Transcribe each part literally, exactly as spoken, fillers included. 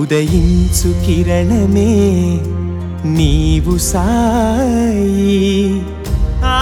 ఉదయించు కిరణమే నీవు సాయి. ఆ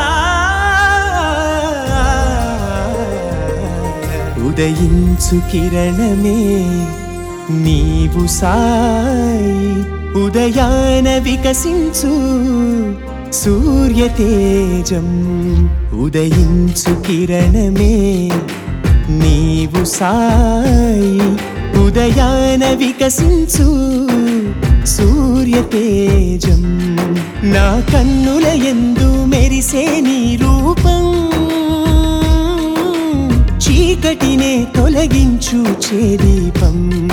ఉదయించు కిరణమే నీవు సాయి. ఉదయాన వికసించు సూర్య తేజం. ఉదయించు కిరణమే నీవు సాయి. ఉదయాన వికసించు సూర్య తేజం. నా కన్నుల యందు మెరిసే నీ రూపం, చీకటినే తొలగించు చేదీపం.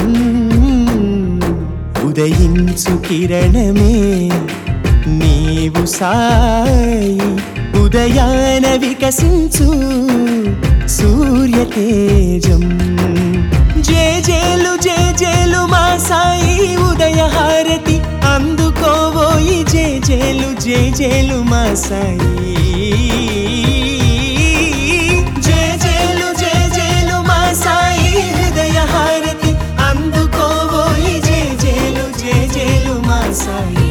ఉదయించు కిరణమే నీవు సాయి. ఉదయాన వికసించు సూర్య తేజం. జేజేలు జేజేలు మా సాయి ఉదయ హారతి అందుకోవోయి. జేజేలు జేజేలు మా సాయి. జేజేలు జేజేలు మా సాయి హృదయ హారతి అందుకోవోయి. జేజేలు జేజేలు మా సాయి.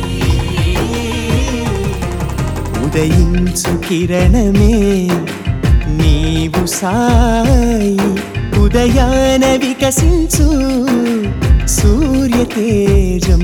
ఉదయించు కిరణమే నీవు సాయి. ఉదయాన వికసించు సూర్య తేజం.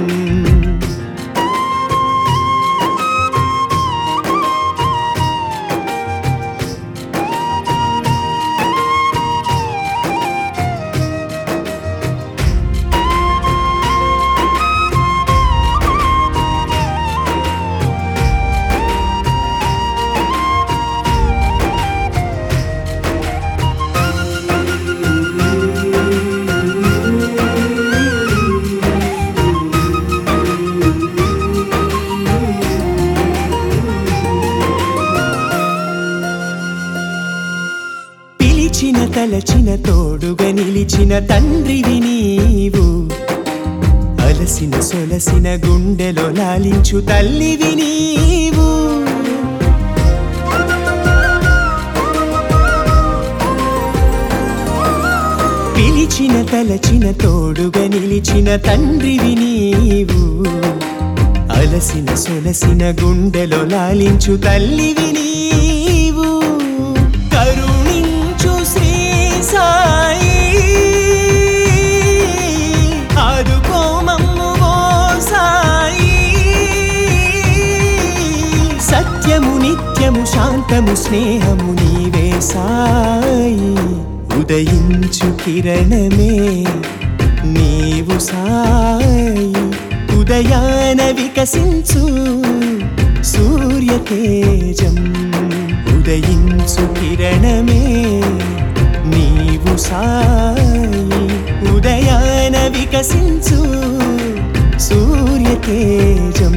పిలిచిన తలచిన తోడుగా నిలిచిన తండ్రివి నీవు. అలసిన సొలసిన గుండెలో లాలించు తల్లివి నీవు. పిలిచిన తలచిన తోడుగా నిలిచిన తండ్రివి నీవు. అలసిన సొలసిన గుండెలో లాలించు తల్లివి నీవు. కరుణించు శ్రీ సాయి, ఆదుకో మమ్ము ఓ సాయి. సత్యము నిత్యము శాంతము స్నేహము నీవే సాయి. ఉదయించు కిరణమే నీవు సాయి. ఉదయాన వికసించు సూర్య తేజం. ఉదయించు కిరణమే నీవు సాయి. ఉదయాన వికసించు సూర్య తేజం.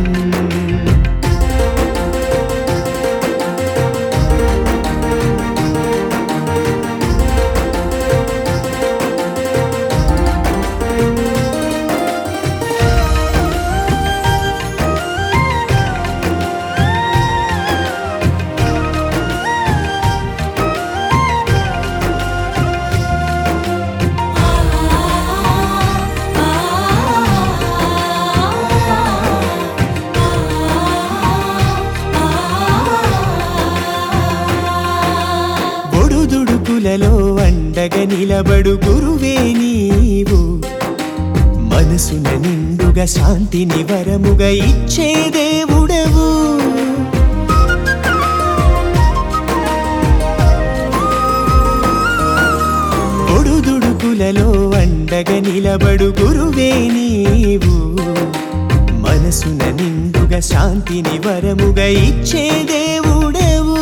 ఒడుదుడుకులలో అండగా నిలబడు గురువే నీవు. మనసున నిండుగా శాంతిని వరముగా ఇచ్చే దేవుడవు. ఒడుదుడుకులలో అండగా నిలబడు గురువే నీవు. మనసున నిండుగా శాంతిని వరముగా ఇచ్చే దేవుడవు.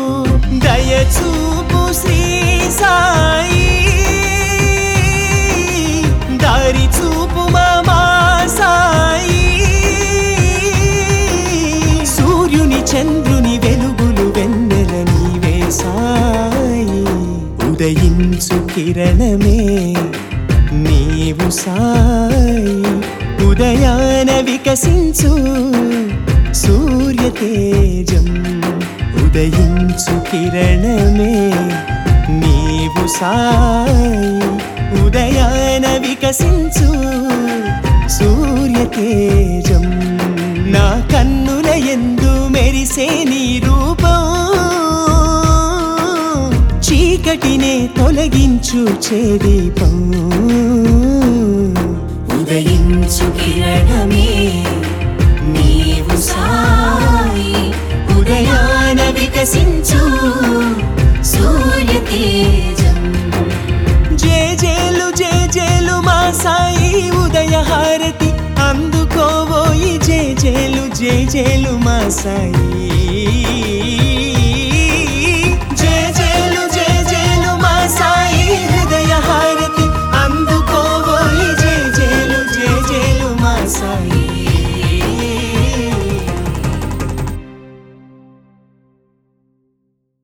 దయచూపు శ్రీ సాయి, దారి చూపు మా సాయి. సూర్యుని చంద్రుని వెలుగులు వెన్నెల నీవే సాయి. ఉదయించు కిరణమే నీవు సాయి. ఉదయాన వికసించు సూర్య తేజం. ఉదయించు కిరణమే నీవు సాయి. ఉదయాన వికసించు సూర్య తేజం నా కన్నుల యందు మెరిసే నీ రూపం చీకటినే తొలగించు చేదీపం ఉదయించు కిరణమే నీవు సాయి ఉదయాన వికసించు సూర్య తేజం జేజేలు జేజేలు మా సాయి ఉదయ హారతి అందుకోవోయి జేజేలు జేజేలు మా సాయి